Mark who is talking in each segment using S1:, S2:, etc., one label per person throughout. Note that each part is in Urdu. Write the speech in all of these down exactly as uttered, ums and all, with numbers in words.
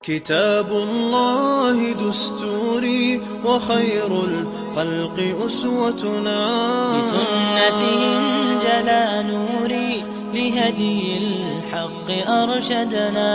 S1: كتاب الله دستوري وخير الخلق أسوتنا
S2: بسنته انجلى نوري لهدي الحق أرشدنا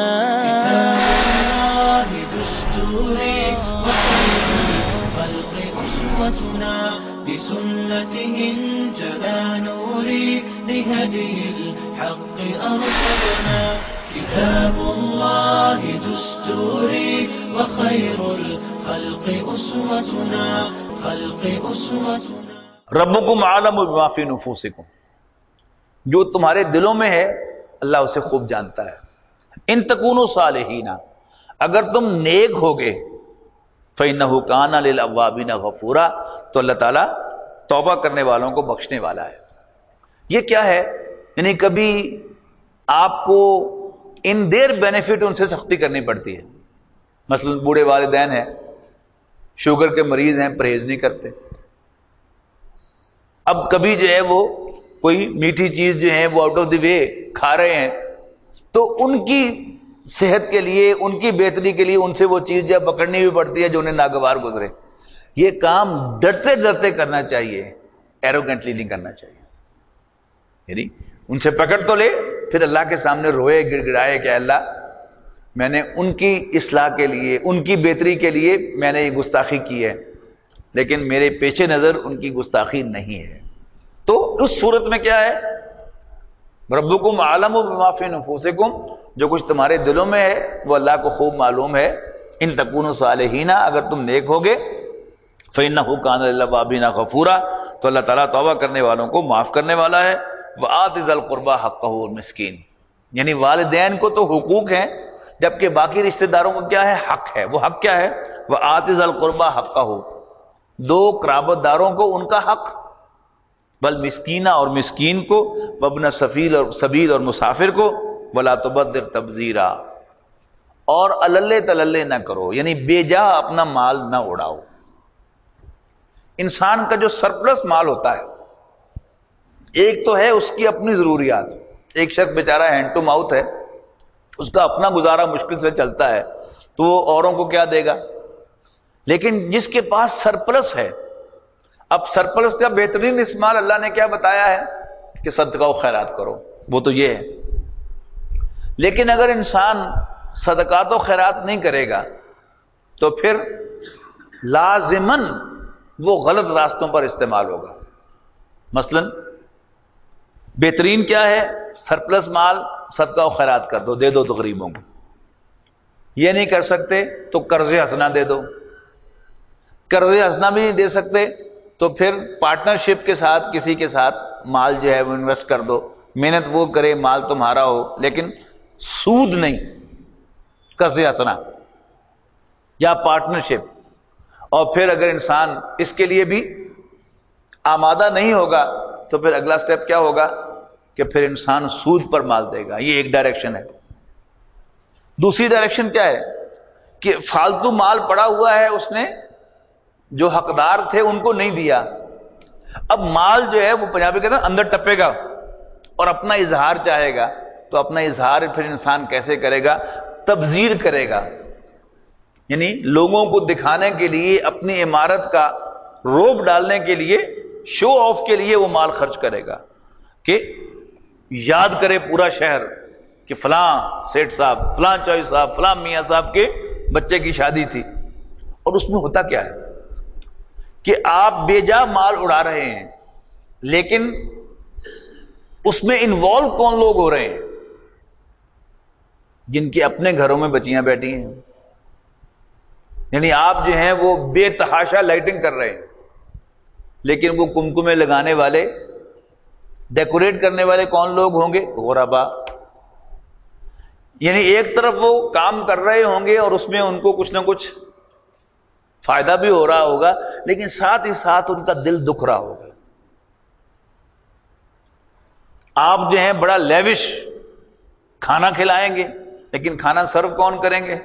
S1: كتاب الله دستوري وخير الخلق أسوتنا بسنته انجلى نوري لهدي الحق أرشدنا كتاب الله دستوري وخير الخلق أسوتنا خلق أسوتنا
S3: ربکم عالم بما فی نفوسکم، جو تمہارے دلوں میں ہے اللہ اسے خوب جانتا ہے۔ ان تکونوا صالحین، اگر تم نیک ہوگے، فإنہ کان للأوابین غفورا، تو اللہ تعالیٰ توبہ کرنے والوں کو بخشنے والا ہے۔ یہ کیا ہے؟ یعنی کبھی آپ کو ان دیر بینیفٹ ان سے سختی کرنی پڑتی ہے۔ مثلا بوڑھے والدین ہیں، شوگر کے مریض ہیں، پرہیز نہیں کرتے، اب کبھی جو ہے وہ کوئی میٹھی چیز جو ہے وہ آؤٹ آف دی وے کھا رہے ہیں، تو ان کی صحت کے لیے، ان کی بہتری کے لیے ان سے وہ چیز جو پکڑنی بھی پڑتی ہے جو انہیں ناگوار گزرے۔ یہ کام ڈرتے ڈرتے کرنا چاہیے، ایروگنٹلی نہیں کرنا چاہیے۔ یعنی ان سے پکڑ تو لے، پھر اللہ کے سامنے روئے گڑ گڑائے کہ اللہ میں نے ان کی اصلاح کے لیے، ان کی بہتری کے لیے میں نے یہ گستاخی کی ہے، لیکن میرے پیش نظر ان کی گستاخی نہیں ہے۔ تو اس صورت میں کیا ہے؟ ربکم عالم بما فی نفوسکم، جو کچھ تمہارے دلوں میں ہے وہ اللہ کو خوب معلوم ہے۔ ان تکونوا صالحین، اگر تم نیک ہوگے، فإنہ کان للأوابین غفورا، تو اللہ تعالیٰ توبہ کرنے والوں کو معاف کرنے والا ہے۔ وآت ذی القربى حقہ والمسکین، یعنی والدین کو تو حقوق ہیں، جبکہ باقی رشتہ داروں کو کیا ہے؟ حق ہے۔ وہ حق کیا ہے؟ وآت ذی القربى حقہ، دو قرابت داروں کو ان کا حق، والمسکین اور مسکین کو، وابن سبیل اور سبیل اور مسافر کو، ولا تبذر تبذیرا، اور اللے تللے نہ کرو، یعنی بے جا اپنا مال نہ اڑاؤ۔ انسان کا جو سرپلس مال ہوتا ہے، ایک تو ہے اس کی اپنی ضروریات، ایک شخص بیچارہ ہینڈ ٹو ماؤتھ ہے، اس کا اپنا گزارا مشکل سے چلتا ہے، تو وہ اوروں کو کیا دے گا؟ لیکن جس کے پاس سرپلس ہے، اب سرپلس کا بہترین استعمال اللہ نے کیا بتایا ہے کہ صدقہ و خیرات کرو، وہ تو یہ ہے۔ لیکن اگر انسان صدقات و خیرات نہیں کرے گا تو پھر لازماً وہ غلط راستوں پر استعمال ہوگا۔ مثلا بہترین کیا ہے؟ سرپلس مال صدقہ و خیرات کر دو، دے دو تو غریبوں کو۔ یہ نہیں کر سکتے تو قرض حسنہ دے دو، قرض حسنہ بھی نہیں دے سکتے تو پھر پارٹنرشپ کے ساتھ کسی کے ساتھ مال جو ہے وہ انویسٹ کر دو، محنت وہ کرے، مال تمہارا ہو، لیکن سود نہیں، قرض حسنہ یا پارٹنرشپ۔ اور پھر اگر انسان اس کے لیے بھی آمادہ نہیں ہوگا تو پھر اگلا سٹیپ کیا ہوگا کہ پھر انسان سود پر مال دے گا۔ یہ ایک ڈائریکشن ہے۔ دوسری ڈائریکشن کیا ہے کہ فالتو مال پڑا ہوا ہے، اس نے جو حقدار تھے ان کو نہیں دیا، اب مال جو ہے وہ پنجابی کہتے ہیں اندر ٹپے گا اور اپنا اظہار چاہے گا، تو اپنا اظہار پھر انسان کیسے کرے گا؟ تبذیر کرے گا، یعنی لوگوں کو دکھانے کے لیے، اپنی عمارت کا روب ڈالنے کے لیے، شو آف کے لیے وہ مال خرچ کرے گا کہ یاد کرے پورا شہر کہ فلاں سیٹھ صاحب، فلاں چوئی صاحب، فلاں میاں صاحب کے بچے کی شادی تھی۔ اور اس میں ہوتا کیا ہے کہ آپ بے جا مال اڑا رہے ہیں، لیکن اس میں انوالو کون لوگ ہو رہے ہیں؟ جن کے اپنے گھروں میں بچیاں بیٹھی ہیں، یعنی آپ جو ہیں وہ بے تحاشا لائٹنگ کر رہے ہیں، لیکن وہ کمکمے لگانے والے، ڈیکوریٹ کرنے والے کون لوگ ہوں گے؟ غربا۔ یعنی ایک طرف وہ کام کر رہے ہوں گے اور اس میں ان کو کچھ نہ کچھ فائدہ بھی ہو رہا ہوگا، لیکن ساتھ ہی ساتھ ان کا دل دکھ رہا ہوگا۔ آپ جو ہیں بڑا لیوش کھانا کھلائیں گے، لیکن کھانا سرو کون کریں گے؟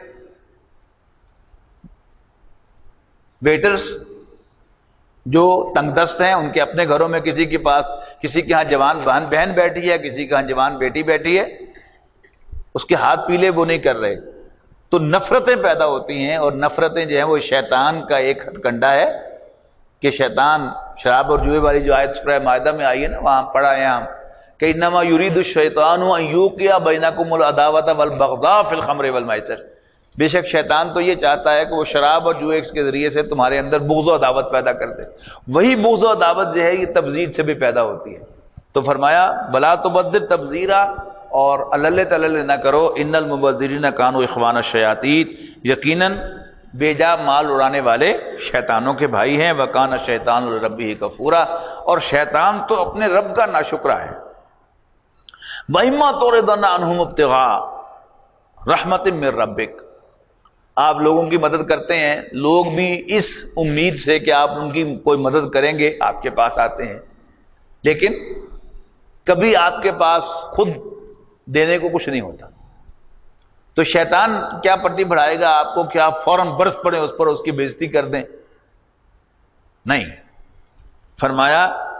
S3: ویٹرز جو تنگ دست ہیں، ان کے اپنے گھروں میں کسی کے پاس، کسی کے ہاں جوان بہن بہن بیٹھی ہے، کسی کے ہاں جوان بیٹی بیٹھی ہے، اس کے ہاتھ پیلے وہ نہیں کر رہے، تو نفرتیں پیدا ہوتی ہیں، اور نفرتیں جو ہیں وہ شیطان کا ایک ہتھ کنڈا ہے کہ شیطان شراب اور جوئے والی جو آیت سورہ مائدہ میں آئی ہے نا، وہاں پڑھا ہے ہم کہ انما یرید الشیطان ان یوقع بینکم العداوۃ والبغضاء فی الخمر والمیسر، بے شک شیطان تو یہ چاہتا ہے کہ وہ شراب اور جوئے کے ذریعے سے تمہارے اندر بغض و عداوت پیدا کر دے. وہی بغض و عداوت جو ہے یہ تبذیر سے بھی پیدا ہوتی ہے. تو فرمایا ولا تبذر تبذیرا، اور اللہ تعالی نہ کرو، ان المبذرین کانوا اخوان الشیاطین، یقیناً بے جا مال اڑانے والے شیطانوں کے بھائی ہیں. وکان الشیطان لربہ کفورا، اور شیطان تو اپنے رب کا ناشکرا ہے. وَإِمَّا تُعْرِضَنَّ عَنْهُمُ ابْتِغَاءَ رَحْمَةٍ مِّن رَّبِّكَ، آپ لوگوں کی مدد کرتے ہیں، لوگ بھی اس امید سے کہ آپ ان کی کوئی مدد کریں گے آپ کے پاس آتے ہیں، لیکن کبھی آپ کے پاس خود دینے کو کچھ نہیں ہوتا. تو شیطان کیا پٹی بڑھائے گا آپ کو کہ آپ فوراً برس پڑیں اس پر، اس کی بے عزتی کر دیں؟ نہیں. فرمایا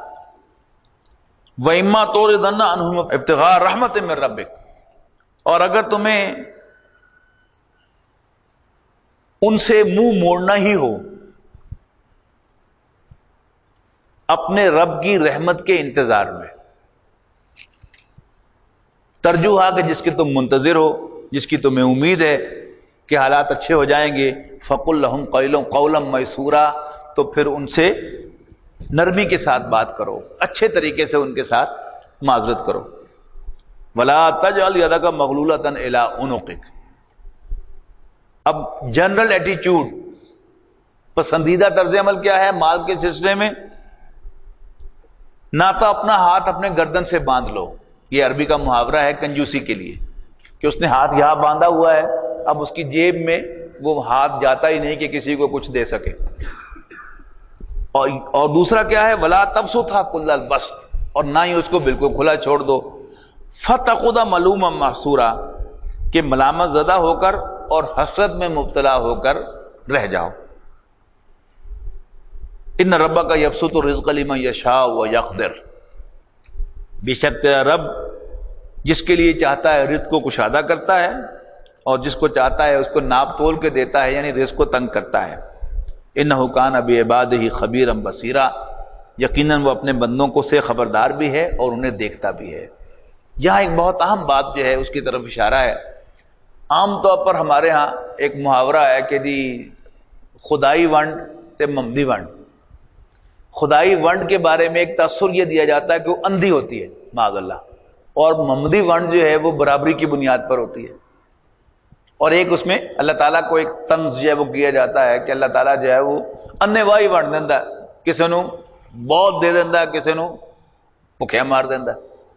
S3: وَإِمَّا تُعْرِضَنَّ عَنْهُمْ ابْتِغَاءَ رَحْمَةٍ مِّن رَّبِّكَ، اور اگر تمہیں ان سے منہ موڑنا ہی ہو اپنے رب کی رحمت کے انتظار میں، ترجوہا کہ جس کی تم منتظر ہو، جس کی تمہیں امید ہے کہ حالات اچھے ہو جائیں گے، فَقُلْ لَهُمْ قَوْلًا قَوْلًا مَيْسُورًا، تو پھر ان سے نرمی کے ساتھ بات کرو، اچھے طریقے سے ان کے ساتھ معذرت کرو. وَلَا تَجْعَلْ يَدَكَ مَغْلُولَةً إِلَىٰ عُنُقِكَ، اب جنرل ایٹیچیوڈ، پسندیدہ طرز عمل کیا ہے مال کے سلسلے میں؟ نہ تو اپنا ہاتھ اپنے گردن سے باندھ لو، یہ عربی کا محاورہ ہے کنجوسی کے لیے، کہ اس نے ہاتھ یہاں باندھا ہوا ہے، اب اس کی جیب میں وہ ہاتھ جاتا ہی نہیں کہ کسی کو کچھ دے سکے. اور اور دوسرا کیا ہے؟ ولا تبسطھا کل البسط، اور نہ ہی اس کو بالکل کھلا چھوڑ دو. فتقعد ملوما محسورا، کہ ملامت زدہ ہو کر اور حسرت میں مبتلا ہو کر رہ جاؤ. ان ربک یبسط الرزق لمن یشاء ویقدر، بے شک تیرا رب جس کے لیے چاہتا ہے رزق کو کشادہ کرتا ہے، اور جس کو چاہتا ہے اس کو ناپ تول کے دیتا ہے، یعنی رزق کو تنگ کرتا ہے. انہ کان بعبادہ خبیرا بصیرا، یقیناً وہ اپنے بندوں کو سے خبردار بھی ہے اور انہیں دیکھتا بھی ہے. یہاں ایک بہت اہم بات جو ہے اس کی طرف اشارہ ہے. عام طور پر ہمارے ہاں ایک محاورہ ہے کہ جی خدائی ونڈ تے ممدی ونڈ. خدائی ونڈ کے بارے میں ایک تاثر یہ دیا جاتا ہے کہ وہ اندھی ہوتی ہے معاذ اللہ، اور ممدی ونڈ جو ہے وہ برابری کی بنیاد پر ہوتی ہے. اور ایک اس میں اللہ تعالیٰ کو ایک طنز جو ہے وہ کیا جاتا ہے کہ اللہ تعالیٰ جو ہے وہ انے وائی ونڈ دینا، کسی نو بہت دے دینا، کسی نو بھکھیا مار دینا.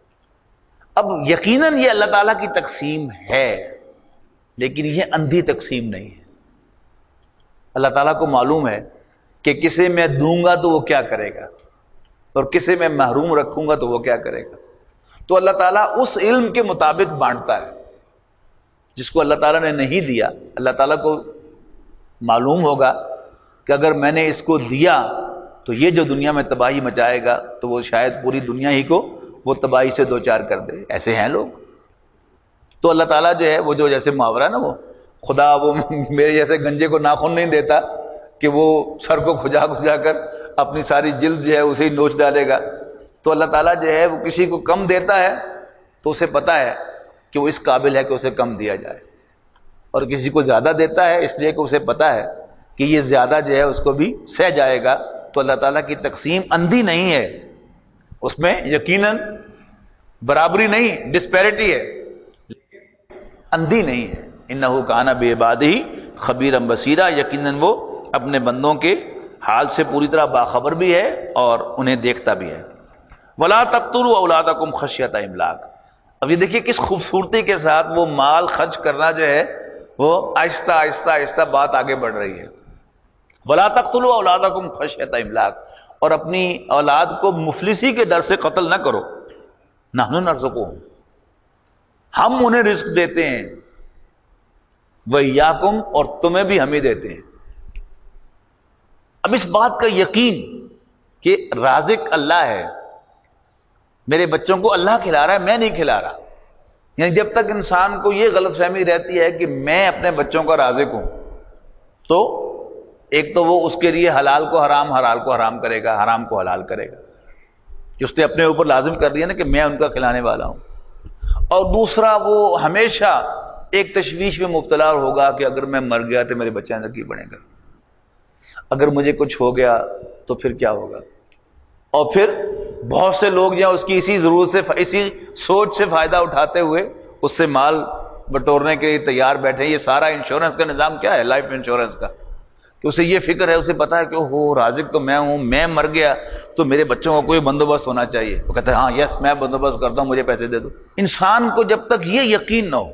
S3: اب یقیناً یہ اللہ تعالیٰ کی تقسیم ہے، لیکن یہ اندھی تقسیم نہیں ہے. اللہ تعالیٰ کو معلوم ہے کہ کسے میں دوں گا تو وہ کیا کرے گا، اور کسے میں محروم رکھوں گا تو وہ کیا کرے گا. تو اللہ تعالیٰ اس علم کے مطابق بانٹتا ہے. جس کو اللہ تعالیٰ نے نہیں دیا، اللہ تعالیٰ کو معلوم ہوگا کہ اگر میں نے اس کو دیا تو یہ جو دنیا میں تباہی مچائے گا تو وہ شاید پوری دنیا ہی کو وہ تباہی سے دو چار کر دے. ایسے ہیں لوگ. تو اللہ تعالیٰ جو ہے وہ جو جیسے محاورہ ہے نا، وہ خدا وہ میرے جیسے گنجے کو ناخن نہیں دیتا کہ وہ سر کو کھجا کھجا کر اپنی ساری جلد جو ہے اسے ہی نوچ ڈالے گا. تو اللہ تعالیٰ جو ہے وہ کسی کو کم دیتا ہے تو اسے پتا ہے کہ وہ اس قابل ہے کہ اسے کم دیا جائے، اور کسی کو زیادہ دیتا ہے اس لیے کہ اسے پتا ہے کہ یہ زیادہ جو ہے اس کو بھی سہ جائے گا. تو اللہ تعالیٰ کی تقسیم اندھی نہیں ہے، اس میں یقیناً برابری نہیں، ڈسپیرٹی ہے، اندھی نہیں ہے. انہ کان بعبادہ خبیرا بصیرا، یقیناً وہ اپنے بندوں کے حال سے پوری طرح باخبر بھی ہے اور انہیں دیکھتا بھی ہے. ولا تقتلوا اولادکم خشیۃ املاق. اب یہ دیکھیے کس خوبصورتی کے ساتھ وہ مال خرچ کرنا جو ہے وہ آہستہ آہستہ آہستہ بات آگے بڑھ رہی ہے. ولا تقتلوا اولادکم خشیۃ املاق، اور اپنی اولاد کو مفلسی کے ڈر سے قتل نہ کرو. نحن نرزقهم، ہم انہیں رزق دیتے ہیں، وإیاکم، اور تمہیں بھی ہم ہی دیتے ہیں. اب اس بات کا یقین کہ رازق اللہ ہے، میرے بچوں کو اللہ کھلا رہا ہے، میں نہیں کھلا رہا، یعنی جب تک انسان کو یہ غلط فہمی رہتی ہے کہ میں اپنے بچوں کا رازق ہوں، تو ایک تو وہ اس کے لیے حلال کو حرام، حلال کو حرام کرے گا، حرام کو حلال کرے گا، جو اس نے اپنے اوپر لازم کر دیا نا کہ میں ان کا کھلانے والا ہوں۔ اور دوسرا وہ ہمیشہ ایک تشویش میں مبتلا ہوگا کہ اگر میں مر گیا تو میرے بچے اندر کی بنے گا، اگر مجھے کچھ ہو گیا تو پھر کیا ہوگا۔ اور پھر بہت سے لوگ جو اس کی اسی ضرورت سے، اسی سوچ سے فائدہ اٹھاتے ہوئے اس سے مال بٹورنے کے لیے تیار بیٹھے۔ یہ سارا انشورنس کا نظام کیا ہے، لائف انشورنس کا، کہ اسے یہ فکر ہے، اسے پتا ہے کہ ہو رازق تو میں ہوں، میں مر گیا تو میرے بچوں کا کوئی بندوبست ہونا چاہیے۔ وہ کہتا ہے ہاں یس میں بندوبست کرتا ہوں، مجھے پیسے دے دو۔ انسان کو جب تک یہ یقین نہ ہو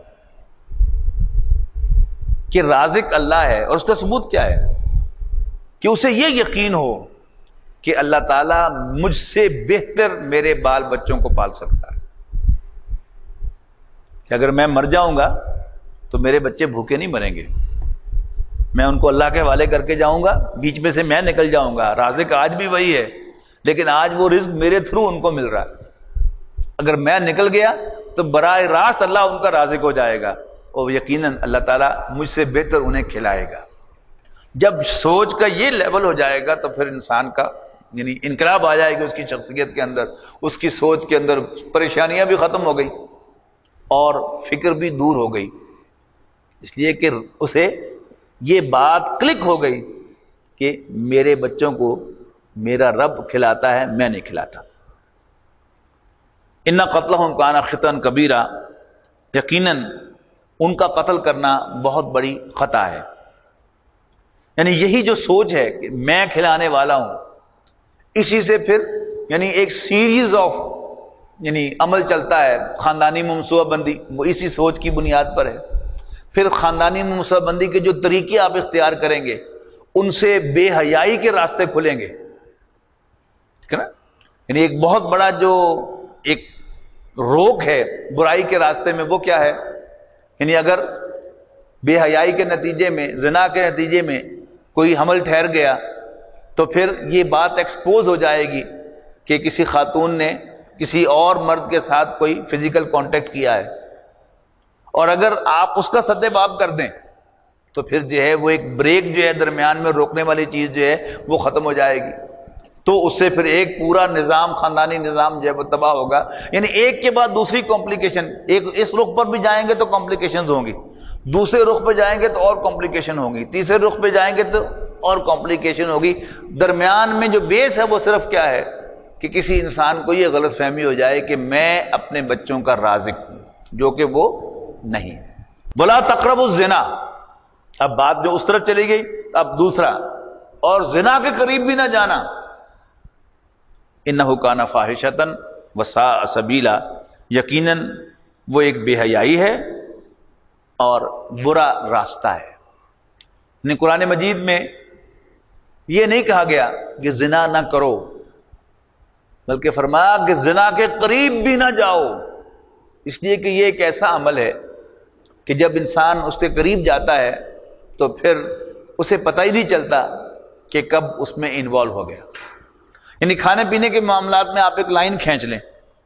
S3: کہ رازق اللہ ہے، اور اس کا ثبوت کیا ہے کہ اسے یہ یقین ہو کہ اللہ تعالیٰ مجھ سے بہتر میرے بال بچوں کو پال سکتا ہے، کہ اگر میں مر جاؤں گا تو میرے بچے بھوکے نہیں مریں گے، میں ان کو اللہ کے حوالے کر کے جاؤں گا، بیچ میں سے میں نکل جاؤں گا۔ رازق آج بھی وہی ہے، لیکن آج وہ رزق میرے تھرو ان کو مل رہا ہے، اگر میں نکل گیا تو براہ راست اللہ ان کا رازق ہو جائے گا، اور یقیناً اللہ تعالیٰ مجھ سے بہتر انہیں کھلائے گا۔ جب سوچ کا یہ لیول ہو جائے گا تو پھر انسان کا یعنی انقلاب آ جائے گا اس کی شخصیت کے اندر، اس کی سوچ کے اندر پریشانیاں بھی ختم ہو گئی اور فکر بھی دور ہو گئی، اس لیے کہ اسے یہ بات کلک ہو گئی کہ میرے بچوں کو میرا رب کھلاتا ہے، میں نہیں کھلاتا۔ ان قتلہم کان خطأ کبیرا، یقیناً ان کا قتل کرنا بہت بڑی خطا ہے۔ یعنی یہی جو سوچ ہے کہ میں کھلانے والا ہوں، اسی سے پھر یعنی ایک سیریز آف یعنی عمل چلتا ہے، خاندانی منصوبہ بندی وہ اسی سوچ کی بنیاد پر ہے۔ پھر خاندانی منصوبہ بندی کے جو طریقے آپ اختیار کریں گے ان سے بے حیائی کے راستے کھلیں گے، ٹھیک ہے نا۔ یعنی ایک بہت بڑا جو ایک روک ہے برائی کے راستے میں وہ کیا ہے، یعنی اگر بے حیائی کے نتیجے میں، زنا کے نتیجے میں کوئی حمل ٹھہر گیا تو پھر یہ بات ایکسپوز ہو جائے گی کہ کسی خاتون نے کسی اور مرد کے ساتھ کوئی فزیکل کانٹیکٹ کیا ہے، اور اگر آپ اس کا سد باب کر دیں تو پھر جو ہے وہ ایک بریک جو ہے درمیان میں روکنے والی چیز جو ہے وہ ختم ہو جائے گی، تو اس سے پھر ایک پورا نظام، خاندانی نظام جو ہے وہ تباہ ہوگا۔ یعنی ایک کے بعد دوسری کمپلیکیشن، ایک اس رخ پر بھی جائیں گے تو کمپلیکیشنز ہوں گی، دوسرے رخ پہ جائیں گے تو اور کمپلیکیشن ہوں گی، تیسرے رخ پہ جائیں گے تو اور کمپلیکیشن ہوگی۔ درمیان میں جو بیس ہے وہ صرف کیا ہے کہ کسی انسان کو یہ غلط فہمی ہو جائے کہ میں اپنے بچوں کا رازق ہوں، جو کہ وہ نہیں ہے۔ وَلَا تَقْرَبُوا الزِّنَا، اب بات جو اس طرف چلی گئی، اب دوسرا، اور زنا کے قریب بھی نہ جانا، انہ کان فاحشۃ وساء سبیلا، یقیناً وہ ایک بے حیائی ہے اور برا راستہ ہے۔ یعنی قرآن مجید میں یہ نہیں کہا گیا کہ زنا نہ کرو، بلکہ فرمایا کہ زنا کے قریب بھی نہ جاؤ، اس لیے کہ یہ ایک ایسا عمل ہے کہ جب انسان اس کے قریب جاتا ہے تو پھر اسے پتہ ہی نہیں چلتا کہ کب اس میں انوالو ہو گیا۔ یعنی کھانے پینے کے معاملات میں آپ ایک لائن کھینچ لیں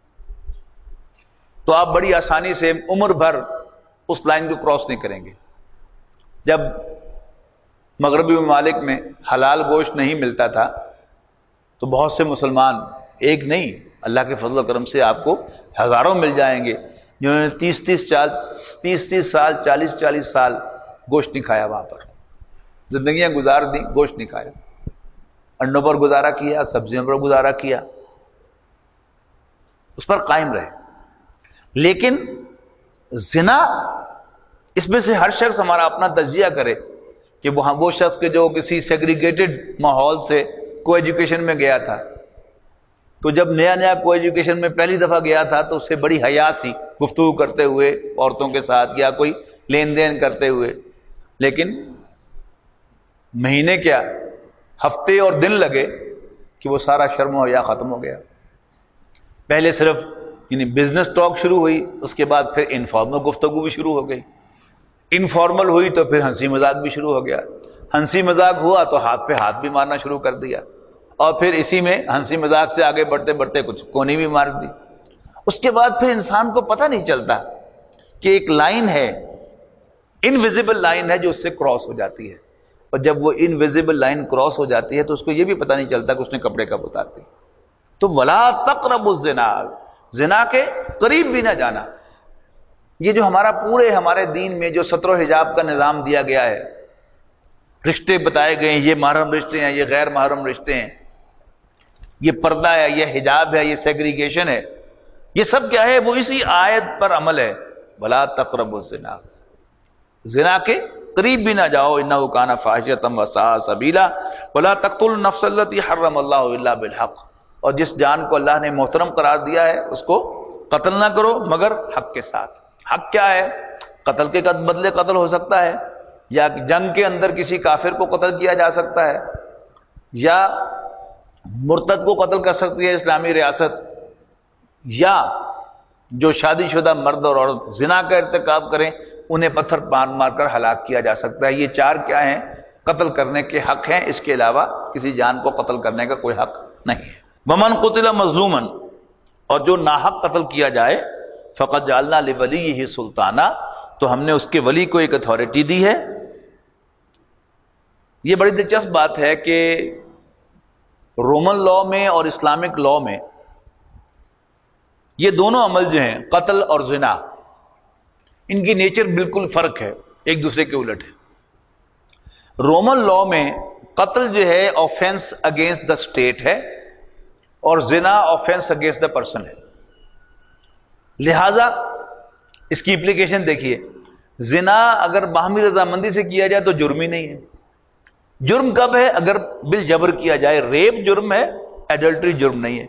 S3: تو آپ بڑی آسانی سے عمر بھر اس لائن کو کراس نہیں کریں گے۔ جب مغربی ممالک میں حلال گوشت نہیں ملتا تھا تو بہت سے مسلمان، ایک نہیں، اللہ کے فضل و کرم سے آپ کو ہزاروں مل جائیں گے، جنہوں نے تیس تیس چال تیس تیس سال چالیس چالیس سال گوشت نہیں کھایا، وہاں پر زندگیاں گزار دیں، گوشت نہیں کھایا، انڈوں پر گزارا کیا، سبزیوں پر گزارا کیا، اس پر قائم رہے۔ لیکن زنا، اس میں سے ہر شخص ہمارا اپنا تجزیہ کرے کہ وہ وہ شخص کے جو کسی سیگریگیٹڈ ماحول سے کو ایجوکیشن میں گیا تھا، تو جب نیا نیا کو ایجوکیشن میں پہلی دفعہ گیا تھا تو اسے بڑی حیا سی گفتگو کرتے ہوئے عورتوں کے ساتھ یا کوئی لین دین کرتے ہوئے، لیکن مہینے کیا ہفتے اور دن لگے کہ وہ سارا شرم و حیا ختم ہو گیا۔ پہلے صرف یعنی بزنس ٹاک شروع ہوئی، اس کے بعد پھر انفارمل گفتگو بھی شروع ہو گئی، انفارمل ہوئی تو پھر ہنسی مذاق بھی شروع ہو گیا، ہنسی مذاق ہوا تو ہاتھ پہ ہاتھ بھی مارنا شروع کر دیا، اور پھر اسی میں ہنسی مذاق سے آگے بڑھتے بڑھتے کچھ کونی بھی مار دی۔ اس کے بعد پھر انسان کو پتہ نہیں چلتا کہ ایک لائن ہے، انویزیبل لائن ہے جو اس سے کراس ہو جاتی ہے، اور جب وہ انویزیبل لائن کراس ہو جاتی ہے تو اس کو یہ بھی پتہ نہیں چلتا کہ اس نے کپڑے کب اتار دیے۔ تو ولا تقربوا الزنا، زنا کے قریب بھی نہ جانا۔ یہ جو ہمارا پورے ہمارے دین میں جو ستر و حجاب کا نظام دیا گیا ہے، رشتے بتائے گئے ہیں، یہ محرم رشتے ہیں، یہ غیر محرم رشتے ہیں، یہ پردہ ہے، یہ حجاب ہے، یہ سیگریگیشن ہے، یہ سب کیا ہے؟ وہ اسی آیت پر عمل ہے، ولا تقربوا الزنا، زنا کے قریب بھی نہ جاؤ، انہ کان فاحشۃ وساء سبیلا ولا تقتلوا النفس التي حرم اللہ الا بالحق، اور جس جان کو اللہ نے محترم قرار دیا ہے اس کو قتل نہ کرو مگر حق کے ساتھ۔ حق کیا ہے؟ قتل کے بدلے قتل ہو سکتا ہے، یا جنگ کے اندر کسی کافر کو قتل کیا جا سکتا ہے، یا مرتد کو قتل کر سکتی ہے اسلامی ریاست، یا جو شادی شدہ مرد اور عورت زنا کا ارتکاب کریں انہیں پتھر مار مار کر ہلاک کیا جا سکتا ہے۔ یہ چار کیا ہیں؟ قتل کرنے کے حق ہیں، اس کے علاوہ کسی جان کو قتل کرنے کا کوئی حق نہیں ہے۔ ومن قتل مظلوما، اور جو ناحق قتل کیا جائے، فقد جعلنا لولیہ سلطانا، تو ہم نے اس کے ولی کو ایک اتھارٹی دی ہے۔ یہ بڑی دلچسپ بات ہے کہ رومن لا میں اور اسلامک لا میں یہ دونوں عمل جو ہیں، قتل اور زنا، ان کی نیچر بالکل فرق ہے، ایک دوسرے کے الٹ ہے۔ رومن لا میں قتل جو ہے آفینس اگینسٹ دا اسٹیٹ ہے، اور زنا آفینس اگینسٹ دا پرسن ہے۔ لہذا اس کی اپلیکیشن دیکھیے، زنا اگر باہمی رضامندی سے کیا جائے تو جرم ہی نہیں ہے۔ جرم کب ہے؟ اگر بالجبر کیا جائے، ریپ جرم ہے، ایڈلٹری جرم نہیں ہے۔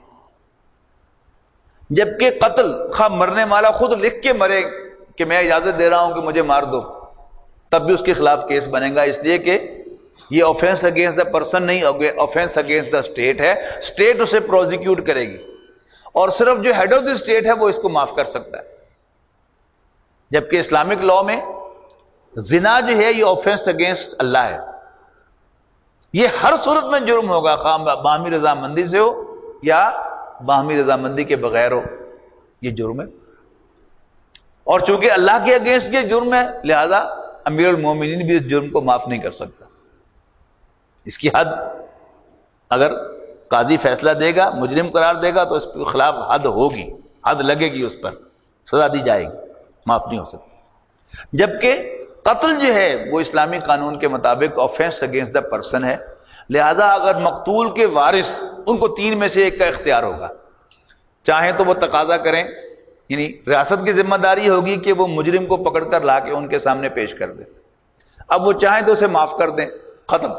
S3: جبکہ قتل، خواہ مرنے والا خود لکھ کے مرے کہ میں اجازت دے رہا ہوں کہ مجھے مار دو، تب بھی اس کے خلاف کیس بنے گا، اس لیے کہ یہ آفینس اگینسٹ دا پرسن نہیں، آفینس اگینسٹ دا اسٹیٹ ہے، اسٹیٹ اسے پروزیکیوٹ کرے گی، اور صرف جو ہیڈ آف دی اسٹیٹ ہے وہ اس کو معاف کر سکتا ہے۔ جبکہ اسلامک لا میں زنا جو ہے یہ آفینس اگینسٹ اللہ ہے، یہ ہر صورت میں جرم ہوگا، خواہ باہمی رضامندی سے ہو یا باہمی رضامندی کے بغیر ہو، یہ جرم ہے۔ اور چونکہ اللہ کے اگینسٹ یہ جرم ہے، لہذا امیر المومنین بھی اس جرم کو معاف نہیں کر سکتا۔ اس کی حد اگر قاضی فیصلہ دے گا، مجرم قرار دے گا، تو اس کے خلاف حد ہوگی، حد لگے گی، اس پر سزا دی جائے گی، معاف نہیں ہو سکتی۔ جبکہ قتل جو ہے وہ اسلامی قانون کے مطابق آفینس اگینسٹ دا پرسن ہے، لہذا اگر مقتول کے وارث، ان کو تین میں سے ایک کا اختیار ہوگا، چاہیں تو وہ تقاضا کریں، یعنی ریاست کی ذمہ داری ہوگی کہ وہ مجرم کو پکڑ کر لا کے ان کے سامنے پیش کر دیں، اب وہ چاہیں تو اسے معاف کر دیں، ختم۔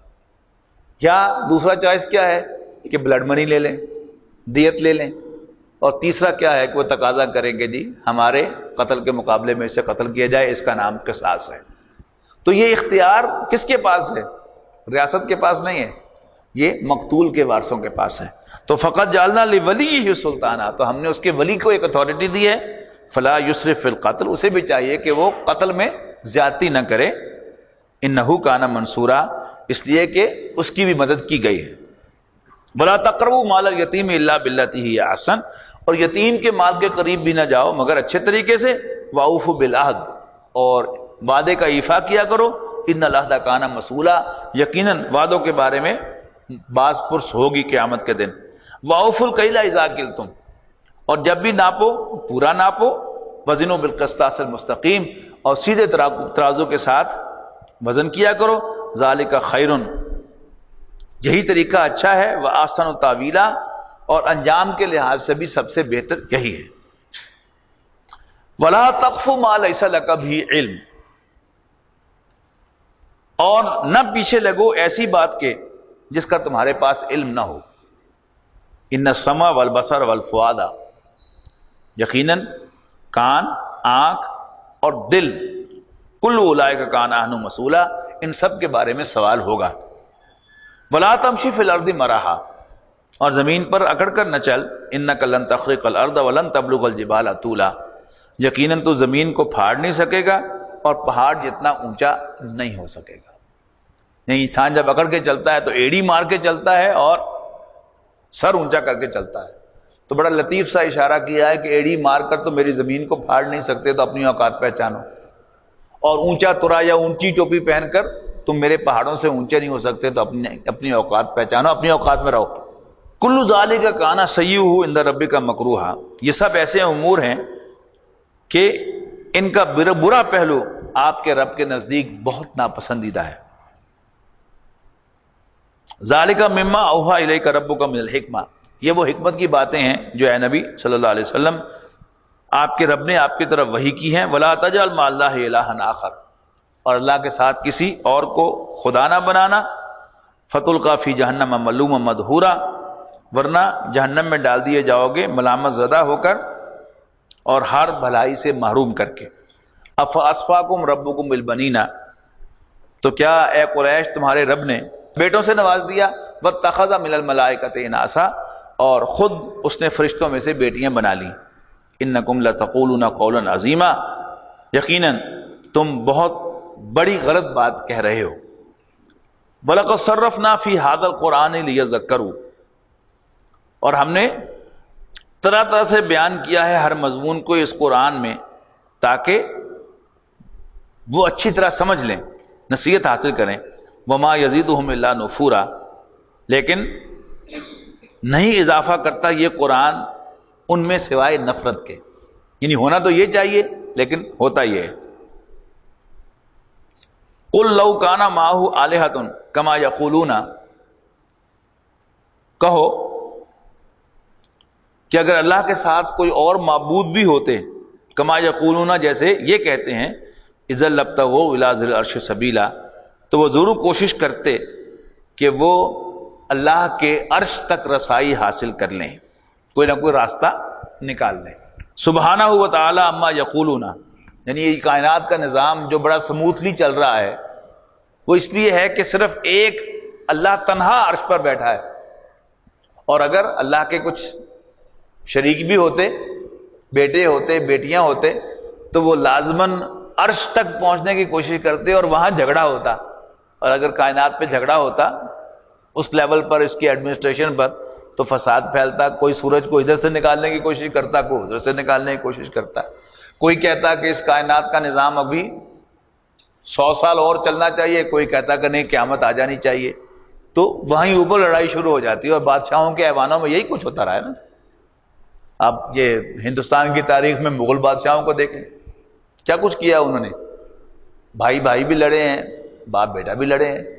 S3: یا دوسرا چوائس کیا ہے کہ بلڈ منی لے لیں، دیت لے لیں، اور تیسرا کیا ہے کہ وہ تقاضا کریں کہ جی ہمارے قتل کے مقابلے میں اسے قتل کیا جائے، اس کا نام قصاص ہے۔ تو یہ اختیار کس کے پاس ہے؟ ریاست کے پاس نہیں ہے، یہ مقتول کے وارثوں کے پاس ہے۔ تو فقط جعلنا لولیہ سلطانہ، تو ہم نے اس کے ولی کو ایک اتھارٹی دی ہے، فلا یسرف فی القتل، اسے بھی چاہیے کہ وہ قتل میں زیادتی نہ کرے، انہ کان منصورا، اس لیے کہ اس کی بھی مدد کی گئی ہے۔ ولا تقربوا مال الیتیم الا باللتی ہی احسن، اور یتیم کے مال کے قریب بھی نہ جاؤ مگر اچھے طریقے سے، واوفوا بالعہد، اور وعدے کا ایفا کیا کرو، ان العہد کان مسئولا، یقیناً وعدوں کے بارے میں باز پرس ہوگی قیامت کے دن۔ واوفوا الکیل اذا کلتم، اور جب بھی ناپو پورا ناپو، وزنوا بالقسطاس المستقیم، اور سیدھے ترازو کے ساتھ وزن کیا کرو، ذالک خیر، یہی طریقہ اچھا ہے، وَأَحْسَنُ تَأْوِيلًا، اور انجام کے لحاظ سے بھی سب سے بہتر یہی ہے۔ وَلَا تَقْفُ مَا لَيْسَ لَكَ بِهِ عِلْم، اور نہ پیچھے لگو ایسی بات کے جس کا تمہارے پاس علم نہ ہو۔ ان السمع والبصر والفؤاد، یقیناً کان، آنکھ اور دل، کل اولئک کان عنہ مسئولا، ان سب کے بارے میں سوال ہوگا۔ ولا تمشی فی الارض مراحا، اور زمین پر اکڑ کر نہ چل، انک لن تخرق الارض ولن تبلغ الجبال طولا، یقیناً تو زمین کو پھاڑ نہیں سکے گا اور پہاڑ جتنا اونچا نہیں ہو سکے گا۔ یعنی انسان جب اکڑ کے چلتا ہے تو ایڑی مار کے چلتا ہے اور سر اونچا کر کے چلتا ہے، تو بڑا لطیف سا اشارہ کیا ہے کہ ایڑی مار کر تو میری زمین کو پھاڑ نہیں سکتے، تو اپنی اوقات پہچانو، اور اونچا ترا یا اونچی ٹوپی پہن کر تم میرے پہاڑوں سے اونچے نہیں ہو سکتے، تو اپنی اپنی اوقات پہچانو، اپنی اوقات میں رہو۔ کل ذالک کان سیئہ عند ربک مکروہا، یہ سب ایسے امور ہیں کہ ان کا برا پہلو آپ کے رب کے نزدیک بہت ناپسندیدہ ہے۔ ذالک مما اوحی الیک ربک من الحکمہ، یہ وہ حکمت کی باتیں ہیں جو اے نبی صلی اللہ علیہ وسلم آپ کے رب نے آپ کی طرف وحی کی ہیں۔ ولا تجعل مع اللہ الہا آخر، اور اللہ کے ساتھ کسی اور کو خدا نہ بنانا۔ فتلقی فی جہنم ملوما مدحورا، ورنہ جہنم میں ڈال دیے جاؤ گے ملامت زدہ ہو کر اور ہر بھلائی سے محروم کر کے۔ افاصفاکم ربکم بالبنین، تو کیا اے قریش تمہارے رب نے بیٹوں سے نواز دیا؟ واتخذ من الملائکۃ اناسا، اور خود اس نے فرشتوں میں سے بیٹیاں بنا لی۔ انکم لتقولون قولا عظیما، یقیناً تم بہت بڑی غلط بات کہہ رہے ہو۔ وَلَقَدْ صَرَّفْنَا فِي هَذَا الْقُرْآنِ لِيَذَّكَّرُوا، اور ہم نے طرح طرح سے بیان کیا ہے ہر مضمون کو اس قرآن میں تاکہ وہ اچھی طرح سمجھ لیں، نصیحت حاصل کریں۔ وَمَا يَزِيدُهُمْ إِلَّا نُفُورًا، لیکن نہیں اضافہ کرتا یہ قرآن ان میں سوائے نفرت کے، یعنی ہونا تو یہ چاہیے لیکن ہوتا یہ ہے۔ قُلْ لَوْ كَانَ مَعَهُ آلِهَةٌ كَمَا يَقُولُونَ، کہو کہ اگر اللہ کے ساتھ کوئی اور معبود بھی ہوتے، کما یقولون جیسے یہ کہتے ہیں، اذا لابتغوا الی ذی العرش سبیلا، تو وہ ضرور کوشش کرتے کہ وہ اللہ کے عرش تک رسائی حاصل کر لیں، کوئی نہ کوئی راستہ نکال دیں۔ سبحانہ و تعالی عما یقولون، یعنی یہ کائنات کا نظام جو بڑا سموتھلی چل رہا ہے وہ اس لیے ہے کہ صرف ایک اللہ تنہا عرش پر بیٹھا ہے، اور اگر اللہ کے کچھ شریک بھی ہوتے، بیٹے ہوتے، بیٹیاں ہوتے، تو وہ لازماً عرش تک پہنچنے کی کوشش کرتے اور وہاں جھگڑا ہوتا، اور اگر کائنات پہ جھگڑا ہوتا اس لیول پر، اس کی ایڈمنسٹریشن پر، تو فساد پھیلتا، کوئی سورج کو ادھر سے نکالنے کی کوشش کرتا، کوئی ادھر سے نکالنے کی کوشش کرتا، کوئی کہتا کہ اس کائنات کا نظام ابھی سو سال اور چلنا چاہیے، کوئی کہتا کہ نہیں قیامت آ جانی چاہیے، تو وہیں اوپر لڑائی شروع ہو جاتی ہے، اور بادشاہوں کے ایوانوں میں یہی کچھ ہوتا رہا ہے نا۔ آپ یہ ہندوستان کی تاریخ میں مغل بادشاہوں کو دیکھ لیں، کیا کچھ کیا انہوں نے، بھائی بھائی بھی لڑے ہیں، باپ بیٹا بھی لڑے ہیں،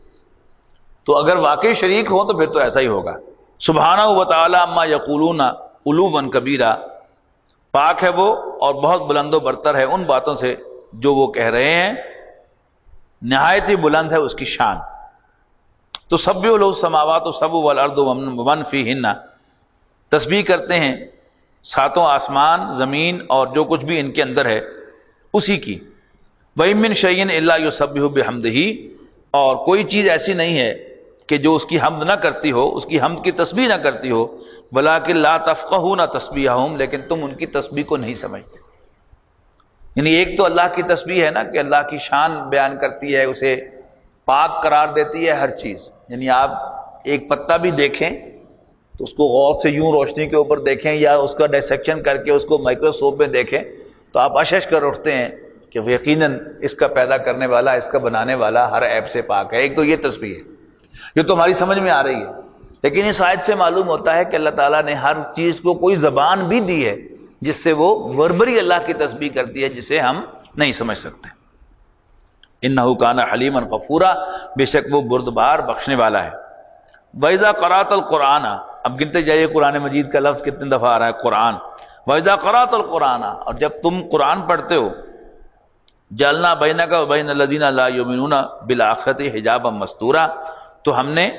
S3: تو اگر واقعی شریک ہوں تو پھر تو ایسا ہی ہوگا۔ سبحانہ و تعالی عما یقولون علوا کبیرا، پاک ہے وہ اور بہت بلند و برتر ہے ان باتوں سے جو وہ کہہ رہے ہیں، نہایت ہی بلند ہے اس کی شان۔ تو سبح لہ السماوات السبع والارض ومن فیہن، تسبیح کرتے ہیں ساتوں آسمان، زمین اور جو کچھ بھی ان کے اندر ہے اسی کی۔ وَإِن مِّن شَيْءٍ إِلَّا يُسَبِّحُ بِحَمْدِهِ، اور کوئی چیز ایسی نہیں ہے کہ جو اس کی حمد نہ کرتی ہو، اس کی حمد کی تسبیح نہ کرتی ہو، وَلَٰكِن لَا تَفْقَهُونَ تَسْبِيحَهُمْ، لیکن تم ان کی تسبیح کو نہیں سمجھتے۔ یعنی ایک تو اللہ کی تسبیح ہے نا کہ اللہ کی شان بیان کرتی ہے، اسے پاک قرار دیتی ہے ہر چیز، یعنی آپ ایک پتا بھی دیکھیں تو اس کو غور سے یوں روشنی کے اوپر دیکھیں یا اس کا ڈائسیکشن کر کے اس کو مائکروسکوپ میں دیکھیں تو آپ اشش کر اٹھتے ہیں کہ وہ یقیناً اس کا پیدا کرنے والا، اس کا بنانے والا ہر عیب سے پاک ہے۔ ایک تو یہ تسبیح ہے جو تو ہماری سمجھ میں آ رہی ہے، لیکن اس آیت سے معلوم ہوتا ہے کہ اللہ تعالیٰ نے ہر چیز کو کوئی زبان بھی دی ہے جس سے وہ وربری اللہ کی تسبیح کرتی ہے، جسے ہم نہیں سمجھ سکتے۔ انہ کان حلیما غفورا، بے شک وہ بردبار بخشنے والا ہے۔ وَإِذَا قَرَأْتَ الْقُرْآنَ، اب گنتے جائیے قرآن مجید کا لفظ کتنے دفعہ آ رہا ہے، قرآن۔ وَإِذَا قَرَأْتَ الْقُرْآنَ، اور جب تم قرآن پڑھتے ہو، جعلنا بینک وبین الذین لا یؤمنون بالآخرۃ حجابا مستورا، تو ہم نے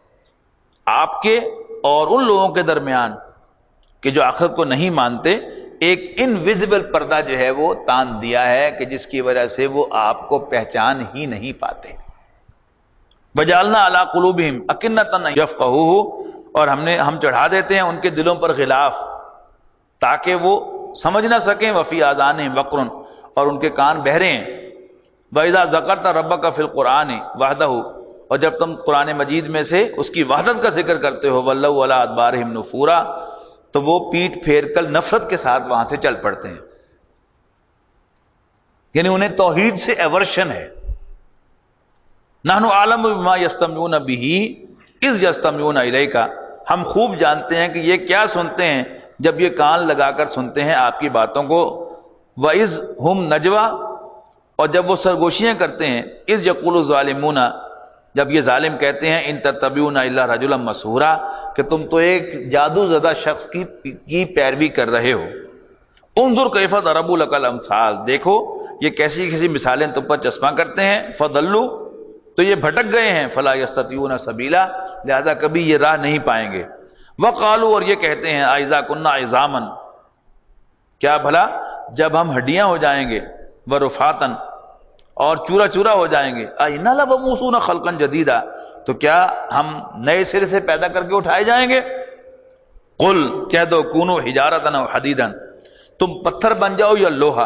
S3: آپ کے اور ان لوگوں کے درمیان کہ جو آخرت کو نہیں مانتے ایک انویزیبل پردہ جو ہے وہ تان دیا ہے کہ جس کی وجہ سے وہ آپ کو پہچان ہی نہیں پاتے۔ وجعلنا علی قلوبہم اکنۃ ان یفقہوہ، اور ہم نے ہم چڑھا دیتے ہیں ان کے دلوں پر غلاف تاکہ وہ سمجھ نہ سکیں، وفی آذانہم وقر، اور ان کے کان بہرے ہیں۔ وَإِذَا ذَكَرْتَ رَبَّكَ فِي الْقُرْآنِ وَحْدَهُ، اور جب تم قرآن مجید میں سے اس کی وحدت کا ذکر کرتے ہو، وَلَّوْا عَلَىٰ أَدْبَارِهِمْ نُفُورًا، تو وہ پیٹ پھیر کر نفرت کے ساتھ وہاں سے چل پڑتے ہیں، یعنی انہیں توحید سے ایورشن ہے۔ نحن عالم بما یستمعون بہ اذ یستمعون الیک، ہم خوب جانتے ہیں کہ یہ کیا سنتے ہیں جب یہ کان لگا کر سنتے ہیں آپ کی باتوں کو، وَإِذْ هُمْ نَجْوَى، اور جب وہ سرگوشیاں کرتے ہیں، اذ یقول الظالمون، جب یہ ظالم کہتے ہیں ان تتبعون الا رجلا مسحورا، کہ تم تو ایک جادو زدہ شخص کی کی پیروی کر رہے ہو۔ انظر کیف ضربوا لک الامثال، دیکھو یہ کیسی کیسی مثالیں تم پر چسپاں کرتے ہیں، فضلوا، تو یہ بھٹک گئے ہیں، فلا یستطیعون سبیلا، لہذا کبھی یہ راہ نہیں پائیں گے۔ وقالوا، اور یہ کہتے ہیں، اذا کنا عظاما، کیا بھلا جب ہم ہڈیاں ہو جائیں گے، ورفاتن، اور چورا چورا ہو جائیں گے، اِنَّا لَمَبْعُوثُونَ خَلْقًا جَدِيدًا، تو کیا ہم نئے سرے سے پیدا کر کے اٹھائے جائیں گے؟ قل، کہہ دو، کونوا حجارۃ او حدیدا، تم پتھر بن جاؤ یا لوہا،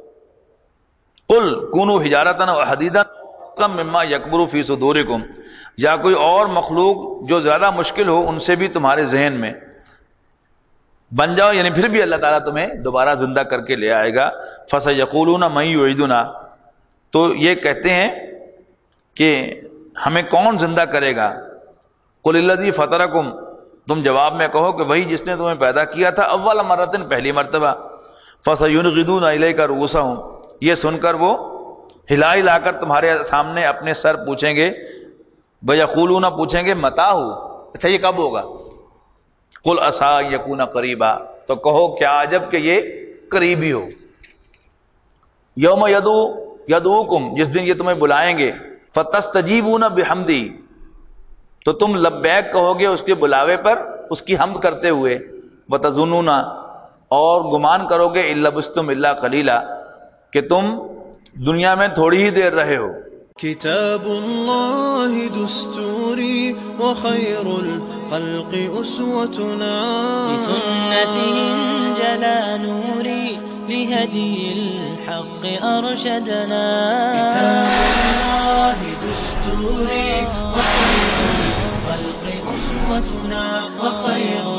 S3: قل کونوا حجارۃ او حدیدا مما یکبر فی صدورکم، یا کوئی اور مخلوق جو زیادہ مشکل ہو ان سے بھی تمہارے ذہن میں بن جاؤ، یعنی پھر بھی اللہ تعالیٰ تمہیں دوبارہ زندہ کر کے لے آئے گا۔ فَسَيَقُولُونَ مَن يُعِيدُنَا، تو یہ کہتے ہیں کہ ہمیں کون زندہ کرے گا؟ قُلِ الَّذِي فَطَرَكُمْ، تم جواب میں کہو کہ وہی جس نے تمہیں پیدا کیا تھا اول مرتن، پہلی مرتبہ۔ فَسَيُنْغِضُونَ إِلَيْكَ رُؤُوسَهُمْ، یہ سن کر وہ ہلا ہلا کر تمہارے سامنے اپنے سر پوچھیں گے، وَيَقُولُونَ، پوچھیں گے، مَتَىٰ، اچھا یہ کب ہوگا؟ قُلْ عَسَىٰ يَكُونَ قَرِيبًا، تو کہو کیا عجب کہ یہ قریب ہی ہو۔ یوم یدعو یدعوکم، جس دن یہ تمہیں بلائیں گے، فَتَسْتَجِیبُونَ بِحَمْدِهِ، تو تم لبیک کہو گے اس کے بلاوے پر، اس کی حمد کرتے ہوئے، وَتَظُنُّونَ، اور گمان کرو گے، إِن لَبِثْتُمْ إِلَّا قَلِيلًا، کہ تم دنیا میں تھوڑی ہی دیر رہے ہو۔
S1: كتاب الله دستوري وخير الخلق أسوتنا،
S2: بسنتهم جلا نوري لهدي الحق أرشدنا.
S1: كتاب الله دستوري وخير الخلق أسوتنا، وخير